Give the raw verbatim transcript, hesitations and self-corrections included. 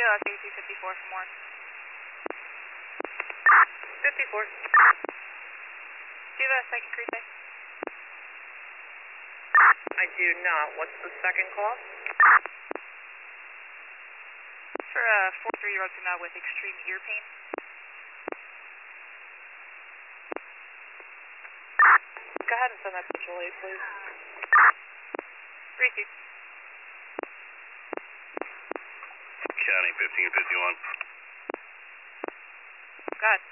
K L S eighty-two fifty-four for more. fifty-four. Do you have a second crew day? I do not. What's the second call? For a forty-three-year-old female with extreme ear pain. Go ahead and send that to Julie, please. Receive. County fifteen fifty-one. Go ahead.